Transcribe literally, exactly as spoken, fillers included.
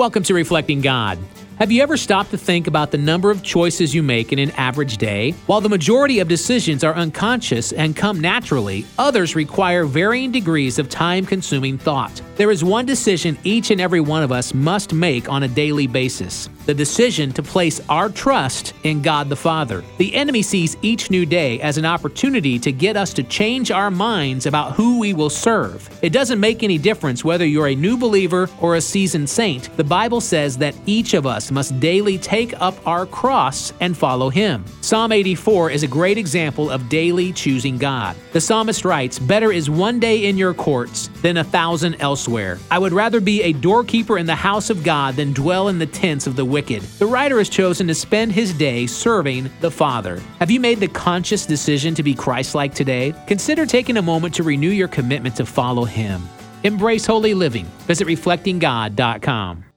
Welcome to Reflecting God. Have you ever stopped to think about the number of choices you make in an average day? While the majority of decisions are unconscious and come naturally, others require varying degrees of time-consuming thought. There is one decision each and every one of us must make on a daily basis: the decision to place our trust in God the Father. The enemy sees each new day as an opportunity to get us to change our minds about who we will serve. It doesn't make any difference whether you're a new believer or a seasoned saint. The Bible says that each of us must daily take up our cross and follow Him. Psalm eighty-four is a great example of daily choosing God. The psalmist writes, "Better is one day in your courts than a thousand elsewhere. I would rather be a doorkeeper in the house of God than dwell in the tents of the wicked." The writer has chosen to spend his day serving the Father. Have you made the conscious decision to be Christ-like today? Consider taking a moment to renew your commitment to follow Him. Embrace holy living. Visit reflecting god dot com.